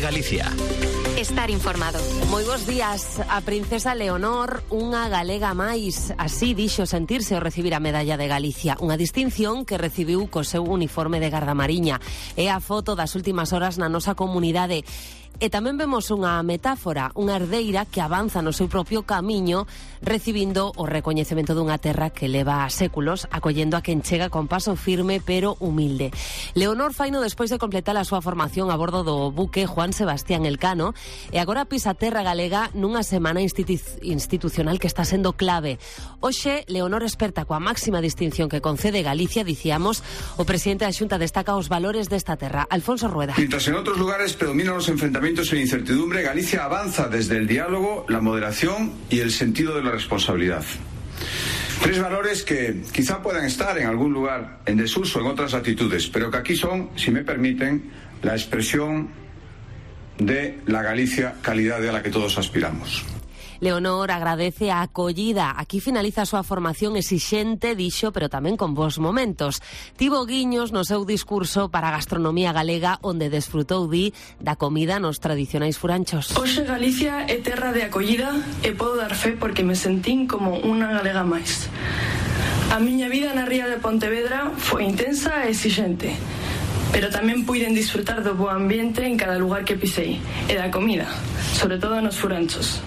Galicia. Estar informado. Moi bons días. A princesa Leonor, unha galega máis, así dixo sentirse ao recibir a medalla de Galicia, unha distinción que recibiu co seu uniforme de gardamariña. É a foto das últimas horas na nosa comunidade. E tamén vemos unha metáfora, unha herdeira que avanza no seu propio camiño recibindo o recoñecemento dunha terra que leva séculos acollendo a quen chega con paso firme pero humilde. Leonor faino despois de completar a súa formación a bordo do buque Juan Sebastián Elcano e agora pisa terra galega nunha semana institucional que está sendo clave. Hoxe, Leonor experta coa máxima distinción que concede Galicia, dicíamos, o presidente da Xunta destaca os valores desta terra. Alfonso Rueda. Mientras en otros lugares predominan los enfrentamientos e incertidumbre, Galicia avanza desde el diálogo, la moderación y el sentido de la responsabilidad. Tres valores que quizá puedan estar en algún lugar en desuso en otras latitudes, pero que aquí son, si me permiten, la expresión de la Galicia calidade a la que todos aspiramos. Leonor agradece a acollida. Aquí finaliza a súa formación exixente, dixo, pero tamén con bons momentos. Tivo guiños no seu discurso para a gastronomía galega, onde desfrutou da comida nos tradicionais furanchos. Hoxe Galicia é terra de acollida e podo dar fe porque me sentín como unha galega máis. A miña vida na ría de Pontevedra foi intensa e exixente, pero tamén puiden disfrutar do bo ambiente en cada lugar que pisei e da comida, sobre todo nos furanchos.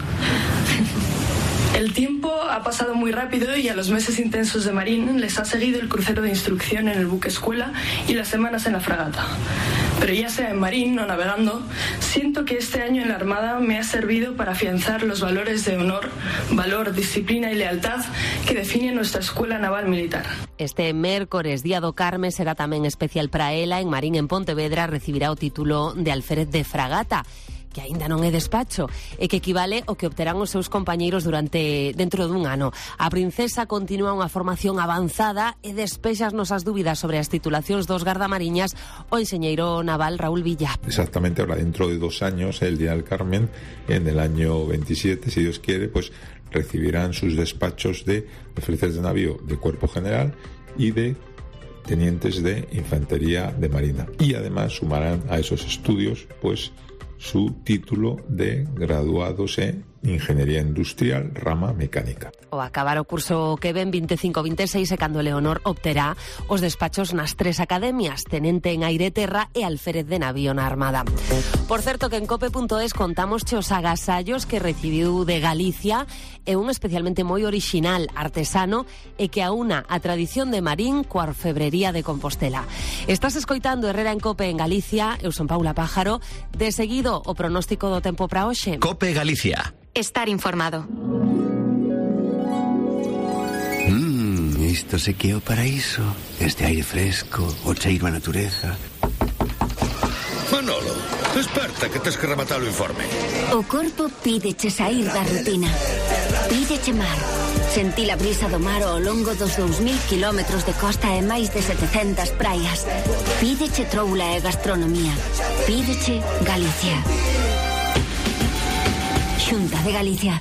El tiempo ha pasado muy rápido y a los meses intensos de Marín les ha seguido el crucero de instrucción en el buque escuela y las semanas en la fragata. Pero ya sea en Marín o navegando, siento que este año en la Armada me ha servido para afianzar los valores de honor, valor, disciplina y lealtad que definen nuestra escuela naval militar. Este mércores, Día do Carme, será tamén especial para ela. En Marín, en Pontevedra, recibirá o título de alférez de fragata, que aínda non é despacho e que equivale ao que obterán os seus compañeiros dentro dun ano. A princesa continúa unha formación avanzada e despexasnos as dúbidas sobre as titulacións dos gardamariñas o enxeñeiro naval Raúl Villa. Exactamente, ahora dentro de 2 años, el Día del Carmen, en el año 27, si Dios quiere, pues recibirán sus despachos de alféreces de navío de cuerpo general y de tenientes de infantería de marina. Y además sumarán a esos estudios, pues, su título de graduados en Ingeniería Industrial, rama mecánica. O acabar o curso que ven 25-26 é cando Leonor obterá os despachos nas 3 academias, tenente en aire e terra e alférez de navío na Armada. Por certo que en cope.es contamos os agasallos que recibiu de Galicia, e un especialmente moi orixinal, artesano, e que aúna a tradición de Marín coa orfebrería de Compostela. Estás escoitando Herrera en Cope en Galicia, eu son Paula Pájaro. De seguido, o pronóstico do tempo para hoxe. Cope Galicia. Estar informado. Isto se que é o paraíso. Este aire fresco, o cheiro a natureza. Manolo, desperta que tes que rematar o informe. O corpo pídeche sair da rutina. Pídeche mar. Sentir a brisa do mar ao longo dos 2000 kilómetros de costa e máis de 700 praias. Pídeche troula e gastronomía. Pídeche Galicia. Xunta de Galicia.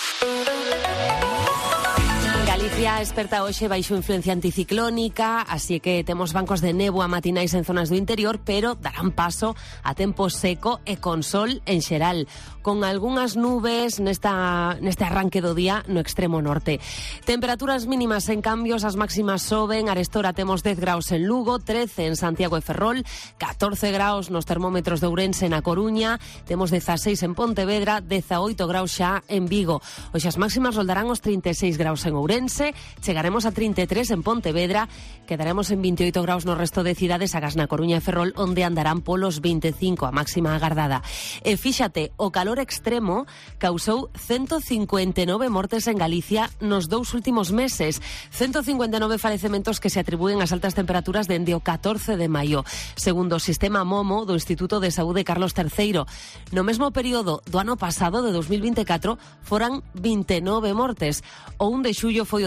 Galicia experta hoxe baixo influencia anticiclónica, así que temos bancos de néboa matinais en zonas do interior, pero darán paso a tempo seco e con sol en xeral, con algunhas nubes neste arranque do día no extremo norte. Temperaturas mínimas en cambios, as máximas soben. Arestora temos 10 graus en Lugo, 13 en Santiago e Ferrol, 14 graus nos termómetros de Ourense na Coruña, temos 16 en Pontevedra, 18 graus xa en Vigo. Hoxe as máximas roldarán os 36 graus en Ourense, chegaremos a 33 en Pontevedra, quedaremos en 28 graus no resto de cidades, agás na Coruña e Ferrol, onde andarán polos 25 a máxima agardada. E fíxate, o calor extremo causou 159 mortes en Galicia nos 2 últimos meses, 159 falecementos que se atribúen ás altas temperaturas dende o 14 de maio, segundo o sistema MOMO do Instituto de Saúde Carlos III. No mesmo período do ano pasado, de 2024, foran 29 mortes. O 1 de xullo foi o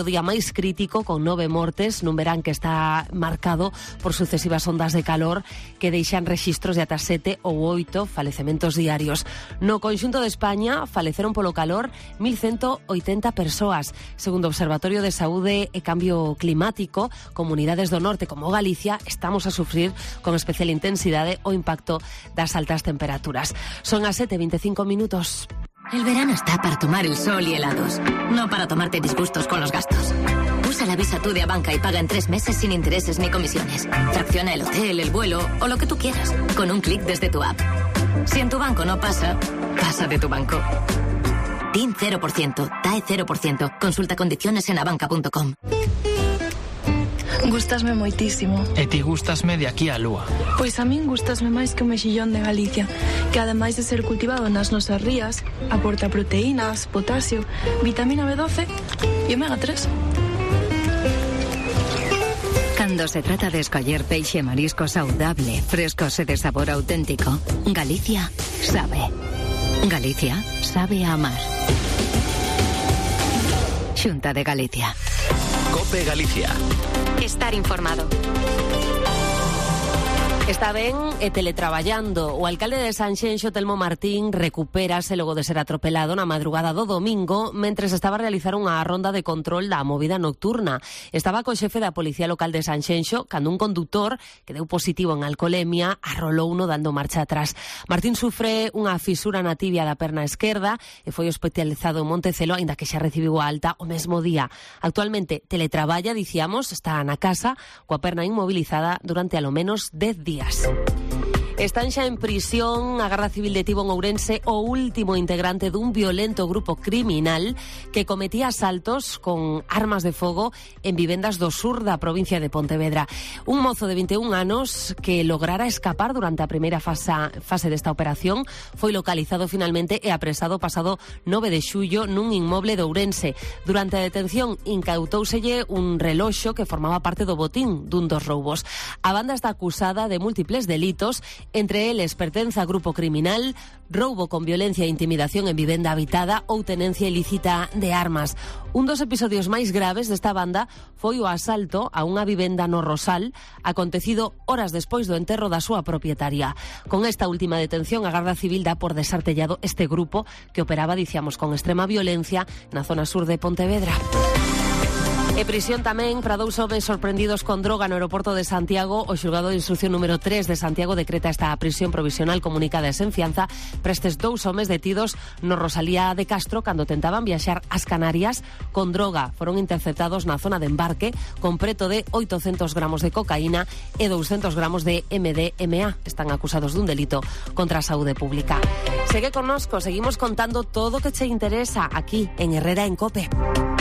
día máis crítico, con 9 mortes nun verán que está marcado por sucesivas ondas de calor que deixan rexistros de ata 7 ou 8 falecementos diarios. No conxunto de España faleceron polo calor 1.180 persoas. Segundo o Observatorio de Saúde e Cambio Climático, comunidades do norte como Galicia estamos a sufrir con especial intensidade o impacto das altas temperaturas. Son as 7:25 minutos. El verano está para tomar el sol y helados, no para tomarte disgustos con los gastos. Usa la Visa Tú de Abanca y paga en 3 meses sin intereses ni comisiones. Fracciona el hotel, el vuelo o lo que tú quieras, con un clic desde tu app. Si en tu banco no pasa, pasa de tu banco. TIN 0%, TAE 0%. Consulta condiciones en abanca.com. Gustasme moitísimo. E ti gustasme de aquí á lúa. Pois a min gustasme máis que o mexillón de Galicia, que ademais de ser cultivado nas nosas rías, aporta proteínas, potasio, vitamina B12 e omega 3. Cando se trata de escoller peixe e marisco saudable, frescos e de sabor auténtico, Galicia sabe. Galicia sabe a amar. Xunta de Galicia. COPE Galicia. Estar informado. Está ben e teletraballando. O alcalde de Sanxenxo, Telmo Martín, recupérase logo de ser atropelado na madrugada do domingo mentres estaba a realizar unha ronda de control da movida nocturna. Estaba co xefe da Policía Local de Sanxenxo cando un condutor que deu positivo en alcolemia arrolouno dando marcha atrás. Martín sufre unha fisura na tibia da perna esquerda e foi hospitalizado en Montecelo, aínda que xa recibiu a alta o mesmo día. Actualmente teletraballa, dicíamos, está na casa coa perna inmobilizada durante alo menos 10 días. Están xa en prisión. A Garda Civil detivo en Ourense o último integrante dun violento grupo criminal que cometía asaltos con armas de fogo en vivendas do sur da provincia de Pontevedra. Un mozo de 21 anos que lograra escapar durante a primeira fase desta operación foi localizado finalmente e apresado pasado 9 de xullo nun inmoble de Ourense. Durante a detención incautóuselle un reloxo que formaba parte do botín dun dos roubos. A banda está acusada de múltiples delitos. Entre eles pertence a grupo criminal, roubo con violencia e intimidación en vivenda habitada ou tenencia ilícita de armas. Un dos episodios máis graves desta banda foi o asalto a unha vivenda no Rosal, acontecido horas despois do enterro da súa propietaria. Con esta última detención, a Garda Civil dá por desartellado este grupo que operaba, dicíamos, con extrema violencia na zona sur de Pontevedra. E prisión tamén para 2 homes sorprendidos con droga no aeroporto de Santiago. O xulgado de instrucción número 3 de Santiago decreta esta prisión provisional comunicada e sen fianza para estes 2 homes detidos no Rosalía de Castro cando tentaban viaxar ás Canarias con droga. Foron interceptados na zona de embarque con preto de 800 gramos de cocaína e 200 gramos de MDMA. Están acusados dun delito contra a saúde pública. Segue connosco, seguimos contando todo o que che interesa aquí en Herrera en COPE.